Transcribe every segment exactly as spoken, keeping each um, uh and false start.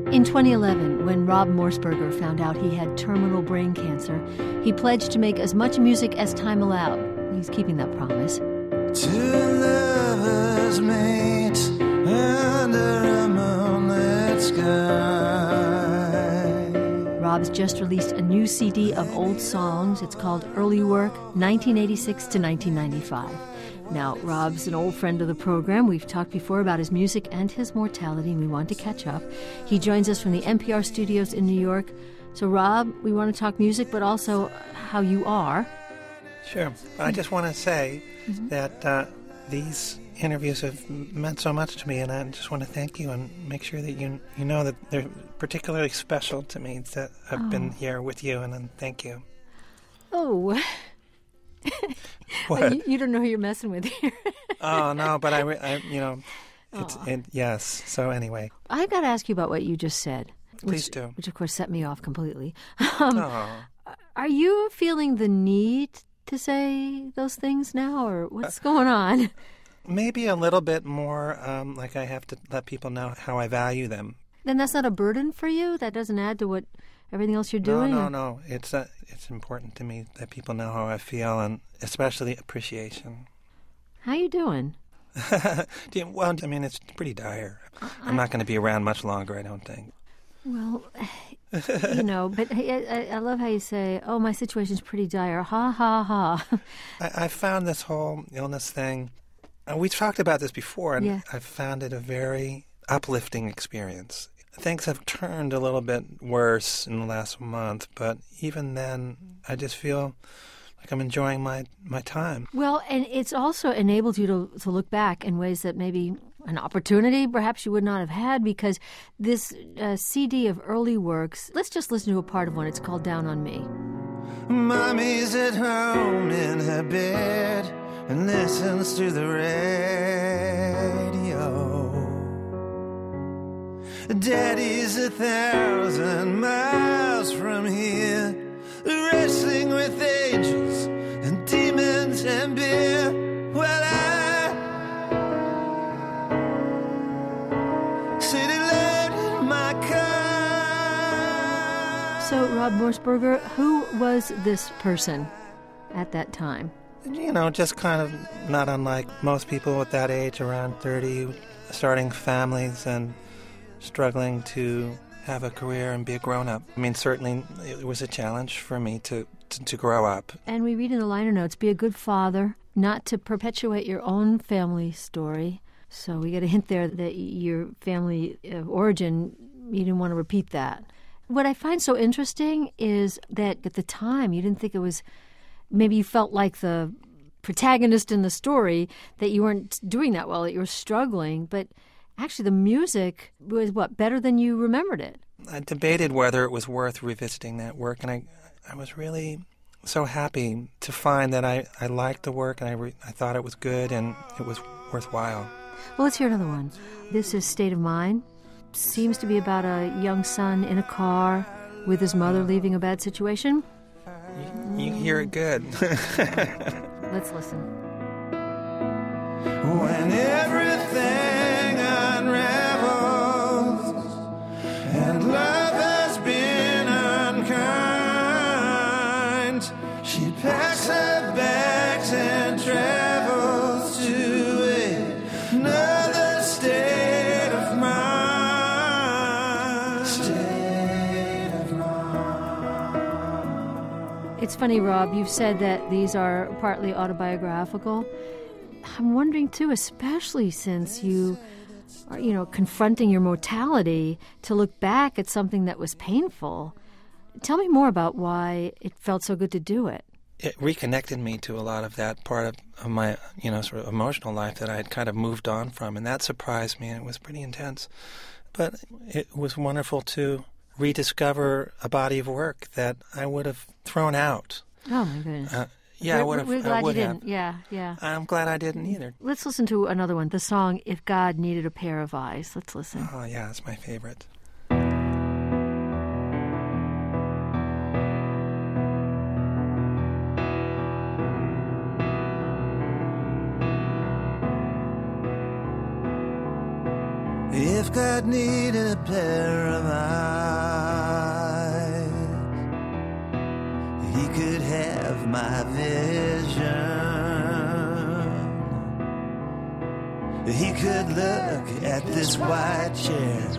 In twenty eleven, when Rob Morsberger found out he had terminal brain cancer, he pledged to make as much music as time allowed. He's keeping that promise. Two lovers meet under a moonlit sky. Rob's just released a new C D of old songs. It's called Early Work, nineteen eighty-six to nineteen ninety-five. Now, Rob's an old friend of the program. We've talked before about his music and his mortality, and we want to catch up. He joins us from the N P R studios in New York. So, Rob, we want to talk music, but also how you are. Sure. I just want to say mm-hmm. that uh, these interviews have meant so much to me, and I just want to thank you and make sure that you you know that they're particularly special to me that I've oh. been here with you, and, and thank you. Oh. What? You, you don't know who you're messing with here. Oh, no, but I, I you know, it's, it, yes. So anyway. I've got to ask you about what you just said. Please which, do. Which, of course, set me off completely. Um, oh. Are you feeling the need to say those things now, or what's uh, going on? Maybe a little bit more, um, like I have to let people know how I value them. Then that's not a burden for you? That doesn't add to what everything else you're doing? No, no, or? no. It's uh, it's important to me that people know how I feel, and especially appreciation. How you doing? Well, I mean, it's pretty dire. I'm not going to be around much longer, I don't think. Well, you know, but I, I love how you say, oh, my situation's pretty dire. Ha, ha, ha. I, I found this whole illness thing, and we talked about this before, and yeah. I found it a very uplifting experience. Things have turned a little bit worse in the last month, but even then, I just feel like I'm enjoying my, my time. Well, and it's also enabled you to, to look back in ways that maybe an opportunity perhaps you would not have had, because this uh, C D of early works, let's just listen to a part of one. It's called Down on Me. Mommy's at home in her bed and listens to the radio. Daddy's a thousand miles from here, wrestling with angels and demons and beer. Well, I sit alone in my car. So, Rob Morsberger, who was this person at that time? You know, just kind of not unlike most people at that age, around thirty, starting families and struggling to have a career and be a grown-up. I mean, certainly it was a challenge for me to, to, to grow up. And we read in the liner notes, be a good father, not to perpetuate your own family story. So we get a hint there that your family of origin, you didn't want to repeat that. What I find so interesting is that at the time you didn't think it was, maybe you felt like the protagonist in the story, that you weren't doing that well, that you were struggling, but actually, the music was, what, better than you remembered it? I debated whether it was worth revisiting that work, and I I was really so happy to find that I, I liked the work, and I, re, I thought it was good, and it was worthwhile. Well, let's hear another one. This is State of Mind. Seems to be about a young son in a car with his mother leaving a bad situation. You, you hear it good. Let's listen. When everything unravels and love has been unkind, she packs her bags and travels to another state of mind. State of mind. It's funny, Rob, you've said that these are partly autobiographical. I'm wondering, too, especially since you are, you know, confronting your mortality, to look back at something that was painful. Tell me more about why it felt so good to do it. It reconnected me to a lot of that part of, of my, you know, sort of emotional life that I had kind of moved on from, and that surprised me, and it was pretty intense. But it was wonderful to rediscover a body of work that I would have thrown out. Oh, my goodness. Uh, Yeah, we're, I would have. We're glad I would you didn't. Have. Yeah, yeah. I'm glad I didn't either. Let's listen to another one. The song "If God Needed a Pair of Eyes." Let's listen. Oh yeah, it's my favorite. If God God needed a pair of eyes, He could have my vision. He could look at this white chair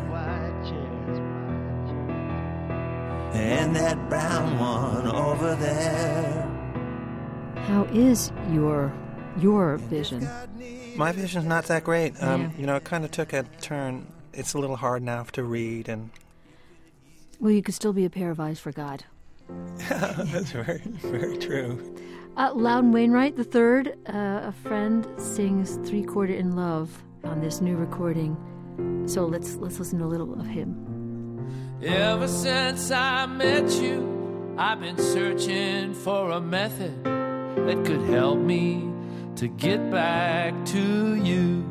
and that brown one over there. How is your your vision? My vision's not that great. Um, Yeah. You know, it kind of took a turn. It's a little hard now to read, and Well, you could still be a pair of eyes for God. that's very, very true. Uh, Loudon Wainwright the third, uh, a friend, sings Three Quarter in Love on this new recording. So let's let's listen to a little of him. Ever since I met you, I've been searching for a method that could help me to get back to you.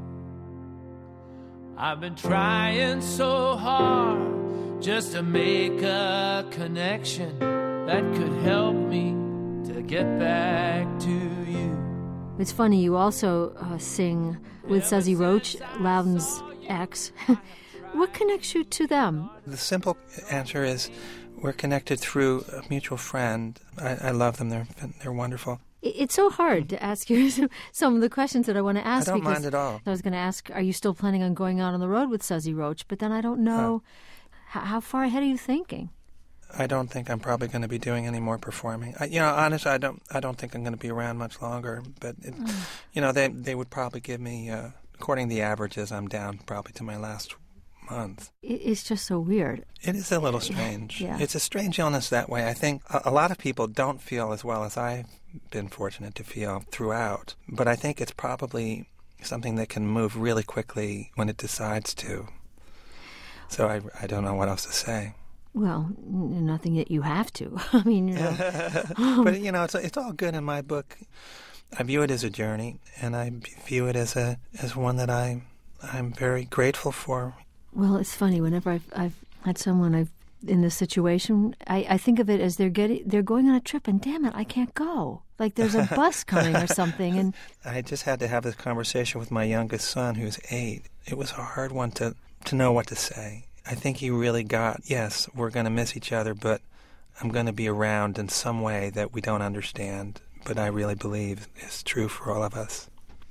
I've been trying so hard just to make a connection that could help me to get back to you. It's funny, you also uh, sing with Suzy Roach, Loudon's ex. What connects you to them? The simple answer is we're connected through a mutual friend. I, I love them. They're they're wonderful. It's so hard to ask you some of the questions that I want to ask. I don't because mind at all. I was going to ask, are you still planning on going out on the road with Suzy Roach? But then I don't know, how, how far ahead are you thinking? I don't think I'm probably going to be doing any more performing. I, you know, honestly, I don't. I don't think I'm going to be around much longer. But it, Mm. you know, they they would probably give me, uh, according to the averages, I'm down probably to my last month. It, it's just so weird. It is a little strange. Yeah. It's a strange illness that way. I think a, a lot of people don't feel as well as I've been fortunate to feel throughout. But I think it's probably something that can move really quickly when it decides to. So I, I don't know what else to say. Well, n- nothing that you have to. I mean, you know. But, you know, it's it's all good in my book. I view it as a journey, and I view it as a as one that I, I'm very grateful for. Well, it's funny. Whenever I've, I've had someone I've in this situation, I, I think of it as they're getting they're going on a trip, and damn it, I can't go. Like there's a bus coming or something. And I just had to have this conversation with my youngest son, who's eight. It was a hard one to, to know what to say. I think he really got, yes, we're going to miss each other, but I'm going to be around in some way that we don't understand, but I really believe is true for all of us.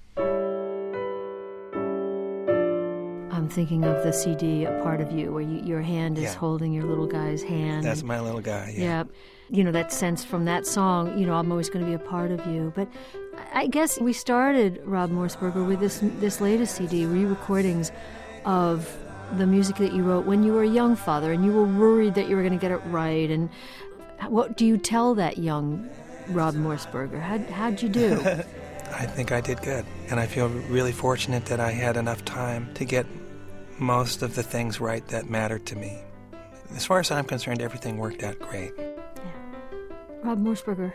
I'm thinking of the C D, A Part of You, where you, your hand is Yeah. holding your little guy's hand. That's my little guy, yeah. Yeah. You know, that sense from that song, you know, I'm always going to be a part of you. But I guess we started, Rob Morseberger, with this this latest C D, re-recordings of the music that you wrote when you were a young father, and you were worried that you were going to get it right. And what do you tell that young Rob Morseberger? How, how'd you do? I think I did good. And I feel really fortunate that I had enough time to get most of the things right that mattered to me. As far as I'm concerned, everything worked out great. Rob Morseberger.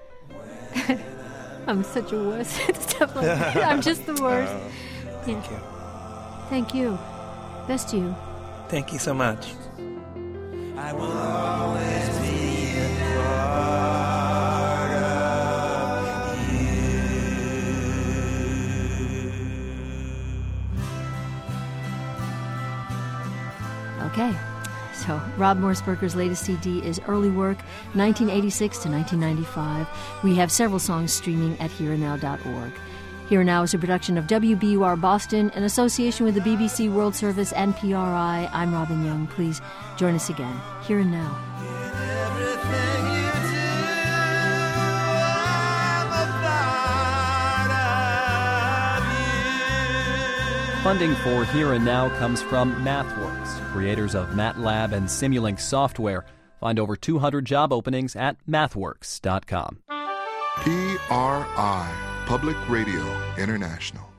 I'm such a wuss. It's definitely, I'm just the worst. Thank Yeah. you. Thank you. Best to you. Thank you so much. I will always be a part of you. Okay. So, Rob Morseberger's latest C D is Early Work, nineteen eighty-six to nineteen ninety-five. We have several songs streaming at here and now dot org. Here and Now is a production of W B U R Boston in association with the B B C World Service and P R I. I'm Robin Young. Please join us again. Here and Now. Everything you do, I'm a part of you. Funding for Here and Now comes from MathWorks, creators of MATLAB and Simulink software. Find over two hundred job openings at mathworks dot com. P R I, Public Radio International.